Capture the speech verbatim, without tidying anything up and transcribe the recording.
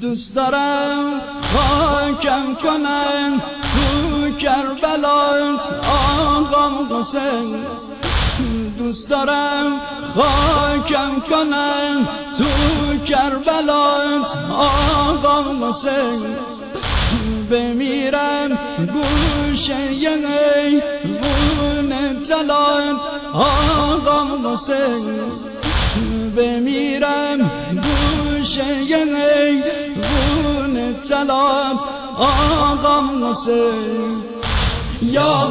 دوست دارم خاکم کنن تو کربلا آقام حسین، دوست دارم خاکم کنن تو کربلا آقام حسین، بمیرم گوشه حیوان طلات آقام حسین، بمیرم گوشه حیوان طلات آقام حسین. یا